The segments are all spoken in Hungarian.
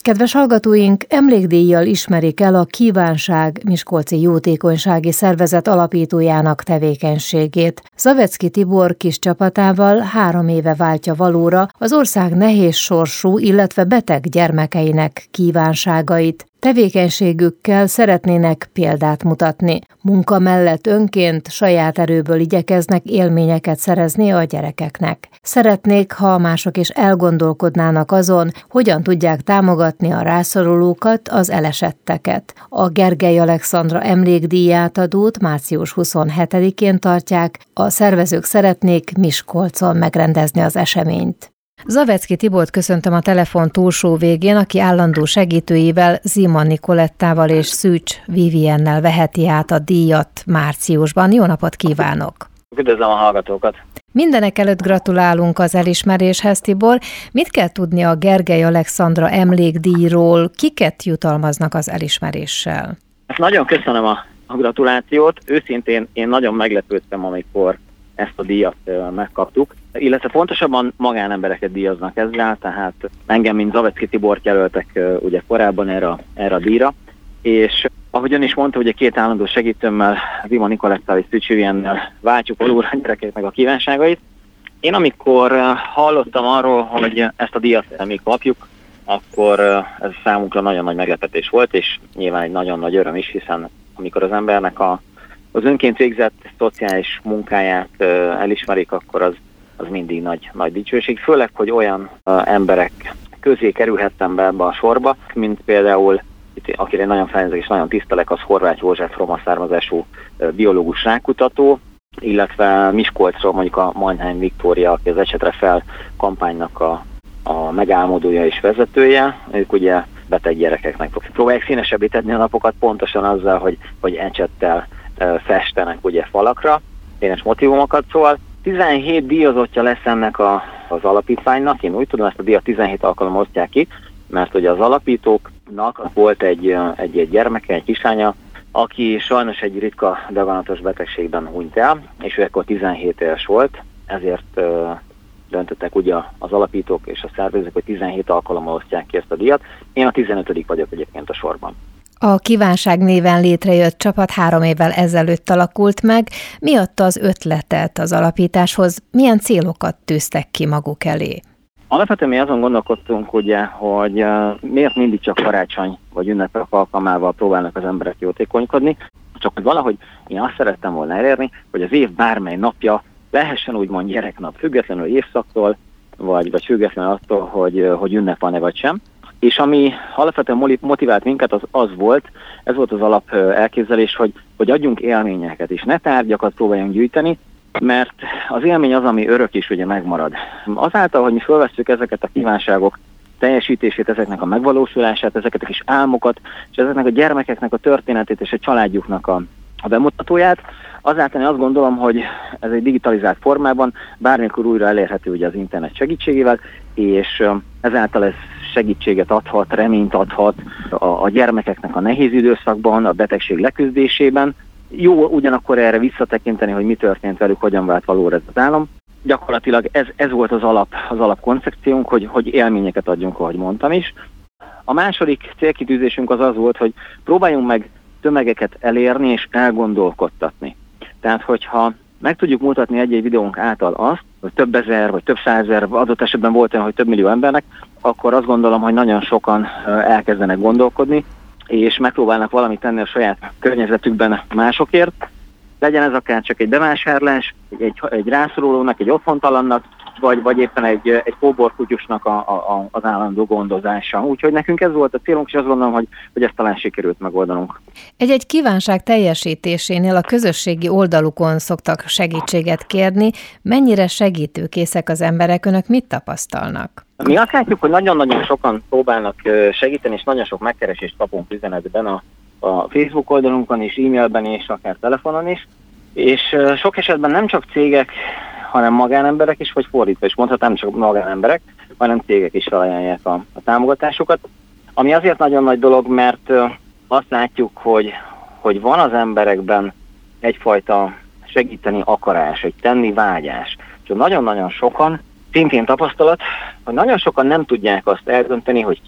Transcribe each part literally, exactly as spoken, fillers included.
Kedves hallgatóink, emlékdíjjal ismerik el a Kívánság Miskolci Jótékonysági Szervezet alapítójának tevékenységét. Zavecki Tibor kis csapatával három éve váltja valóra az ország nehéz sorsú, illetve beteg gyermekeinek kívánságait. Tevékenységükkel szeretnének példát mutatni. Munka mellett önként saját erőből igyekeznek élményeket szerezni a gyerekeknek. Szeretnék, ha mások is elgondolkodnának azon, hogyan tudják támogatni a rászorulókat, az elesetteket. A Gergely Alexandra emlékdíjátadót március huszonhetedikén tartják, a szervezők szeretnék Miskolcon megrendezni az eseményt. Zavecki Tibort köszöntöm a telefon túlsó végén, aki állandó segítőivel, Zima Nikolettával és Szűcs Viviennel veheti át a díjat márciusban. Jó napot kívánok! Üdvözlöm a hallgatókat! Mindenek előtt gratulálunk az elismeréshez, Tibor. Mit kell tudni a Gergely Alexandra emlékdíjról? Kiket jutalmaznak az elismeréssel? Nagyon köszönöm a, a gratulációt. Őszintén én nagyon meglepődtem, amikor ezt a díjat megkaptuk, illetve pontosabban magánembereket díjaznak ezzel, tehát engem, mint Zavecki Tibort jelöltek ugye korábban erre, erre a díjra, és ahogy ön is mondta, ugye két állandó segítőmmel, Zima Nikolettával és Szűcs Viviennel váltjuk alul a gyerekeknek a kívánságait. Én amikor hallottam arról, hogy ezt a díjat mi kapjuk, akkor ez számunkra nagyon nagy meglepetés volt, és nyilván egy nagyon nagy öröm is, hiszen amikor az embernek a az önként végzett szociális munkáját uh, elismerik, akkor az, az mindig nagy, nagy dicsőség. Főleg, hogy olyan uh, emberek közé kerülhettem be ebbe a sorba, mint például, itt, akire nagyon felnézek és nagyon tisztelek, az Horváth József roma származású uh, biológus rákutató, illetve Miskolcról mondjuk a Mannheim Viktória, aki az Ecsetre Fel kampánynak a, a megálmodója és vezetője. Ők ugye beteg gyerekeknek próbálják színesebbé tenni a napokat, pontosan azzal, hogy, hogy ecsettel festenek ugye falakra, énes motivumokat, szóval tizenhét díjazottja lesz ennek a, az alapítványnak. Én úgy tudom, ezt a díjat tizenhét alkalommal osztják ki, mert ugye az alapítóknak volt egy, egy, egy gyermeke, egy kislánya, aki sajnos egy ritka daganatos betegségben hunyt el, és ő ekkor tizenhét éves volt, ezért ö, döntöttek ugye az alapítók és a szervezők, hogy tizenhét alkalommal osztják ki ezt a díjat. Én a tizenötödik vagyok egyébként a sorban. A Kívánság néven létrejött csapat három évvel ezelőtt alakult meg. Mi adta az ötletet az alapításhoz? Milyen célokat tűztek ki maguk elé? Alapvetően mi azon gondolkodtunk, ugye, hogy uh, miért mindig csak karácsony vagy ünnepek alkalmával próbálnak az emberek jótékonykodni, csak hogy valahogy én azt szerettem volna elérni, hogy az év bármely napja lehessen úgymond gyereknap, függetlenül évszaktól, vagy, vagy függetlenül attól, hogy, hogy ünnep van-e vagy sem. És ami alapvetően motivált minket, az az volt, ez volt az alap elképzelés, hogy, hogy adjunk élményeket, és ne tárgyakat próbáljunk gyűjteni, mert az élmény az, ami örök is ugye megmarad. Azáltal, hogy mi felvesszük ezeket a kívánságok teljesítését, ezeknek a megvalósulását, ezeket a kis álmokat, és ezeknek a gyermekeknek a történetét és a családjuknak a, a bemutatóját, azáltal én azt gondolom, hogy ez egy digitalizált formában bármikor újra elérhető ugye az internet segítségével, és ezáltal ez segítséget adhat, reményt adhat a, a gyermekeknek a nehéz időszakban, a betegség leküzdésében. Jó ugyanakkor erre visszatekinteni, hogy mi történt velük, hogyan vált valóra ez az álom. Gyakorlatilag ez, ez volt az alap, az alapkoncepciónk, hogy, hogy élményeket adjunk, ahogy mondtam is. A második célkitűzésünk az az volt, hogy próbáljunk meg tömegeket elérni és elgondolkodtatni. Tehát, hogyha meg tudjuk mutatni egy-egy videónk által azt, hogy több ezer, vagy több százezer, adott esetben volt olyan, hogy több millió embernek, akkor azt gondolom, hogy nagyon sokan elkezdenek gondolkodni, és megpróbálnak valamit tenni a saját környezetükben másokért. Legyen ez akár csak egy bevásárlás, egy, egy rászorulónak, egy otthontalannak, vagy, vagy éppen egy, egy kóborkutyusnak a, a, az állandó gondozása. Úgyhogy nekünk ez volt a célunk, és azt gondolom, hogy, hogy ezt talán sikerült megoldanunk. Egy-egy kívánság teljesítésénél a közösségi oldalukon szoktak segítséget kérni. Mennyire segítőkészek az emberek? Önök mit tapasztalnak? Mi azt látjuk, hogy nagyon-nagyon sokan próbálnak segíteni, és nagyon sok megkeresést kapunk üzenetben a, a Facebook oldalunkon is, e-mailben és akár telefonon is. És sok esetben nem csak cégek, hanem magánemberek is, vagy fordítva is mondhatnám, csak magánemberek, hanem cégek is felajánlják a, a támogatásukat. Ami azért nagyon nagy dolog, mert azt látjuk, hogy, hogy van az emberekben egyfajta segíteni akarás, egy tenni vágyás. És nagyon-nagyon sokan, szintén tapasztalat, hogy nagyon sokan nem tudják azt eldönteni, hogy kinek,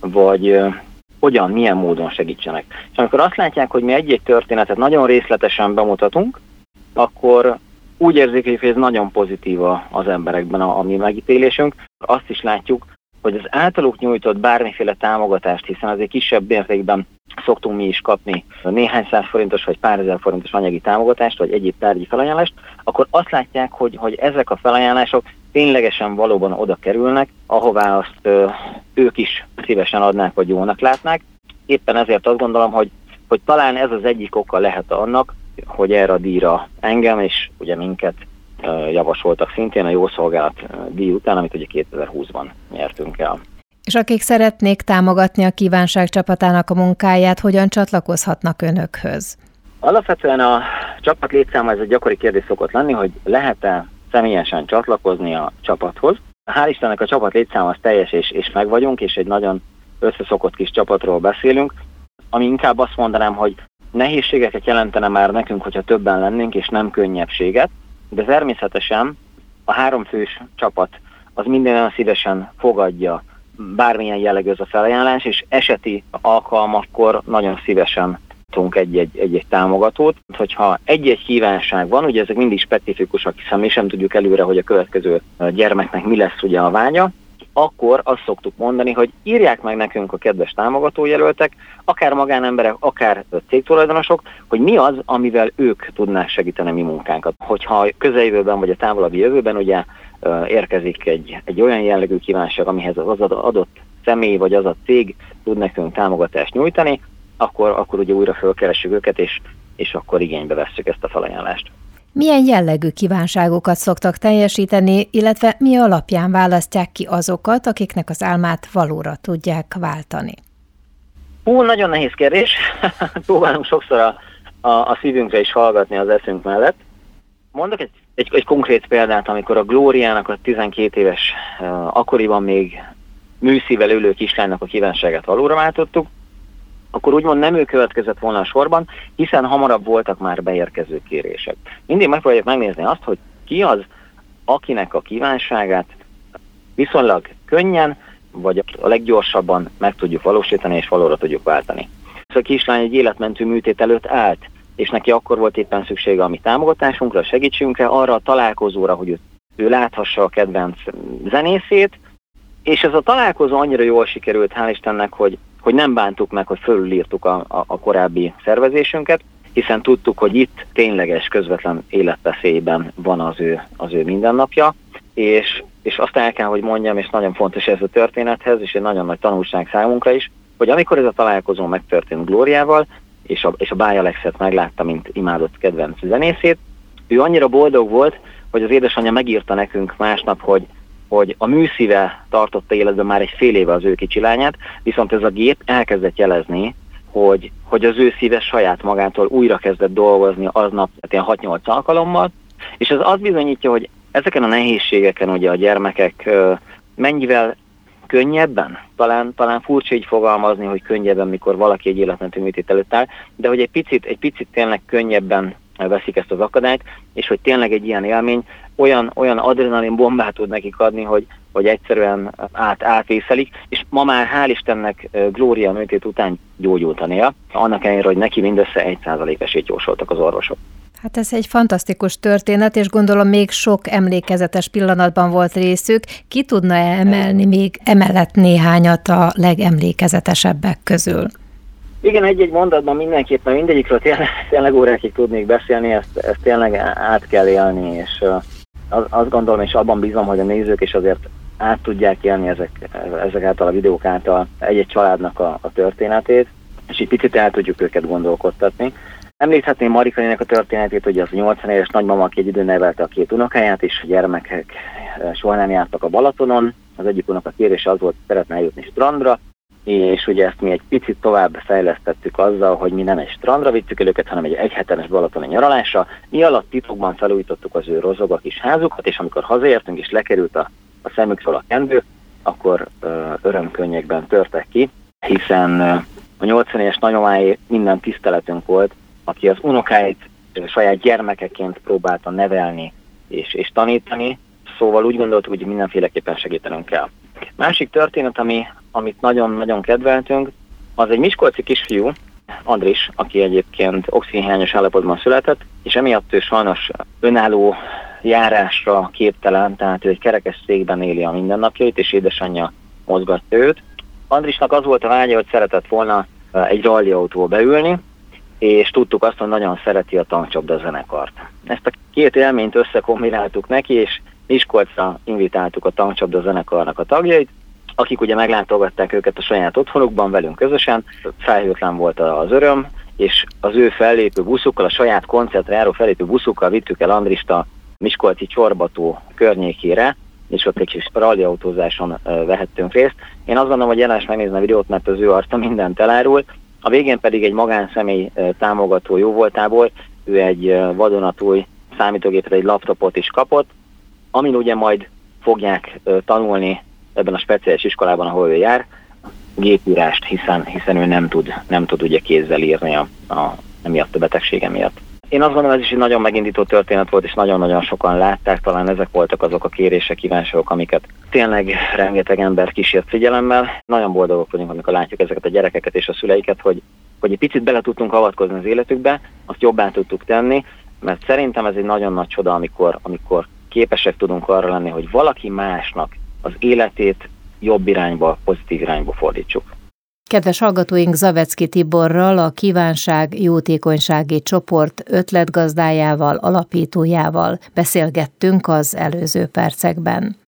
vagy hogyan, milyen módon segítsenek. És amikor azt látják, hogy mi egy-egy történetet nagyon részletesen bemutatunk, akkor úgy érzik, hogy ez nagyon pozitív az emberekben a, a mi megítélésünk. Azt is látjuk, hogy az általuk nyújtott bármiféle támogatást, hiszen azért kisebb mértékben szoktunk mi is kapni néhány száz forintos vagy pár ezer forintos anyagi támogatást, vagy egyéb tárgyi felajánlást, akkor azt látják, hogy, hogy ezek a felajánlások ténylegesen valóban oda kerülnek, ahová azt ö, ők is szívesen adnák, vagy jónak látnák. Éppen ezért azt gondolom, hogy, hogy talán ez az egyik oka lehet annak, hogy erre a díjra engem és ugye minket ö, javasoltak szintén a Jó Szolgálat díj után, amit ugye kétezer-húszban nyertünk el. És akik szeretnék támogatni a Kívánság csapatának a munkáját, hogyan csatlakozhatnak önökhöz? Alapvetően a csapat létszáma, ez egy gyakori kérdés szokott lenni, hogy lehet-e személyesen csatlakozni a csapathoz. Hál' Istennek a csapat létszáma az teljes, és, és meg vagyunk, és egy nagyon összeszokott kis csapatról beszélünk, ami inkább azt mondanám, hogy nehézségeket jelentene már nekünk, hogyha többen lennénk, és nem könnyebbséget, de természetesen a háromfős csapat az minden olyan szívesen fogadja bármilyen jellegű ez a felajánlás, és eseti alkalmakkor nagyon szívesen tudunk egy-egy, egy-egy támogatót. Hogyha egy-egy kívánság van, ugye ezek mindig specifikusak, hiszen mi sem tudjuk előre, hogy a következő gyermeknek mi lesz ugye a vágya, akkor azt szoktuk mondani, hogy írják meg nekünk a kedves támogatójelöltek, akár magánemberek, akár cégtulajdonosok, hogy mi az, amivel ők tudnák segíteni mi munkánkat. Hogyha közeljövőben vagy a távolabbi jövőben ugye érkezik egy, egy olyan jellegű kívánság, amihez az adott személy vagy az a cég tud nekünk támogatást nyújtani, akkor, akkor ugye újra fölkeressük őket, és, és akkor igénybe vesszük ezt a felajánlást. Milyen jellegű kívánságokat szoktak teljesíteni, illetve mi alapján választják ki azokat, akiknek az álmát valóra tudják váltani? Hú, nagyon nehéz kérdés. Próbálunk sokszor a, a, a szívünkre is hallgatni az eszünk mellett. Mondok egy, egy, egy konkrét példát, amikor a Glóriának a tizenkét éves, uh, akkoriban még műszívvel ülő kislánynak a kívánságát valóra váltottuk, akkor úgymond nem ő következett volna a sorban, hiszen hamarabb voltak már beérkező kérések. Mindig megpróbáljuk megnézni azt, hogy ki az, akinek a kívánságát viszonylag könnyen, vagy a leggyorsabban meg tudjuk valósítani, és valóra tudjuk váltani. Ez a kislány egy életmentő műtét előtt állt, és neki akkor volt éppen szüksége a mi támogatásunkra, a segítségünkre, arra a találkozóra, hogy ő, ő láthassa a kedvenc zenészét, és ez a találkozó annyira jól sikerült, hál' Istennek, hogy hogy nem bántuk meg, hogy fölülírtuk a, a, a korábbi szervezésünket, hiszen tudtuk, hogy itt tényleges, közvetlen életveszélyben van az ő, az ő mindennapja, és, és azt el kell, hogy mondjam, és nagyon fontos ez a történethez, és egy nagyon nagy tanulság számunkra is, hogy amikor ez a találkozó megtörtént Glóriával, és a, és a Báj Alexet meglátta, mint imádott kedvenc zenészét, ő annyira boldog volt, hogy az édesanyja megírta nekünk másnap, hogy hogy a műszíve tartotta életben már egy fél éve az ő kicsi lányát, viszont ez a gép elkezdett jelezni, hogy, hogy az ő szíve saját magától újra kezdett dolgozni aznap, tehát ilyen hat-nyolc alkalommal, és ez azt bizonyítja, hogy ezeken a nehézségeken ugye a gyermekek mennyivel könnyebben, talán, talán furcsa így fogalmazni, hogy könnyebben, mikor valaki egy életmentő műtét előtt áll, de hogy egy picit, egy picit tényleg könnyebben veszik ezt az akadályt, és hogy tényleg egy ilyen élmény olyan, olyan adrenalin bombát tud nekik adni, hogy, hogy egyszerűen át, átvészelik, és ma már hál' Istennek Glória műtét után gyógyult a néha, annak ellenére, hogy neki mindössze egy százalék esélyt jósoltak az orvosok. Hát ez egy fantasztikus történet, és gondolom még sok emlékezetes pillanatban volt részük. Ki tudna emelni még emellett néhányat a legemlékezetesebbek közül? Igen, egy-egy mondatban mindenképpen mindegyikről tényleg, tényleg órákig tudnék beszélni, ezt, ezt tényleg át kell élni, és az, azt gondolom, és abban bízom, hogy a nézők is azért át tudják élni ezek, ezek által a videók által egy-egy családnak a, a történetét, és így picit el tudjuk őket gondolkodtatni. Említhetném Marikainak a történetét, hogy az nyolcvan éves nagymama, aki egy időn nevelte a két unokáját, és a gyermekek soha nem jártak a Balatonon. Az egyik unoka kérése az volt, hogy szeretne eljutni strandra, és ugye ezt mi egy picit tovább fejlesztettük azzal, hogy mi nem egy strandra vittük el őket, hanem egy egyhetenes balatoni nyaralásra. Mi alatt titokban felújítottuk az ő rozog kis házukat, és amikor hazaértünk és lekerült a, a szemükről a kendő, akkor ö, örömkönnyekben törtek ki, hiszen ö, a nyolcvan éves nagymamáé minden tiszteletünk volt, aki az unokáit ö, saját gyermekeként próbálta nevelni és, és tanítani, szóval úgy gondoltuk, hogy mindenféleképpen segítenünk kell. Másik történet, ami, amit nagyon-nagyon kedveltünk, az egy miskolci kisfiú, Andris, aki egyébként oxigénhiányos állapotban született, és emiatt ő sajnos önálló járásra képtelen, tehát ő egy kerekes székben éli a mindennapjait, és édesanyja mozgatja őt. Andrisnak az volt a vágya, hogy szeretett volna egy rallyautóba beülni, és tudtuk azt, hogy nagyon szereti a tankcsapda zenekart. Ezt a két élményt összekombináltuk neki, és Miskolcra invitáltuk a tankcsapda zenekarnak a tagjait, akik ugye meglátogatták őket a saját otthonukban velünk közösen. Felhőtlen volt az öröm, és az ő fellépő buszukkal, a saját koncertre járó fellépő buszukkal vittük el Andrist a miskolci Csorbató környékére, és ott egy kis rallyautózáson vehettünk részt. Én azt gondolom, hogy érdemes megnézni a videót, mert az ő arca mindent elárul. A végén pedig egy magánszemély támogató jóvoltából ő egy vadonatúj számítógépet, egy laptopot is kapott, amin ugye majd fogják tanulni ebben a speciális iskolában, ahol ő jár, gépírást, hiszen, hiszen ő nem tud, nem tud ugye kézzel írni a, a, emiatt a betegsége miatt. Én azt gondolom, ez is egy nagyon megindító történet volt, és nagyon-nagyon sokan látták, talán ezek voltak azok a kérések, kívánságok, amiket tényleg rengeteg ember kísért figyelemmel. Nagyon boldogok vagyunk, amikor látjuk ezeket a gyerekeket és a szüleiket, hogy, hogy egy picit bele tudtunk avatkozni az életükbe, azt jobbá tudtuk tenni, mert szerintem ez egy nagyon nagy csoda, amikor, amikor képesek tudunk arra lenni, hogy valaki másnak az életét jobb irányba, pozitív irányba fordítsuk. Kedves hallgatóink, Zavecki Tiborral, a Kívánság jótékonysági csoport ötletgazdájával, alapítójával beszélgettünk az előző percekben.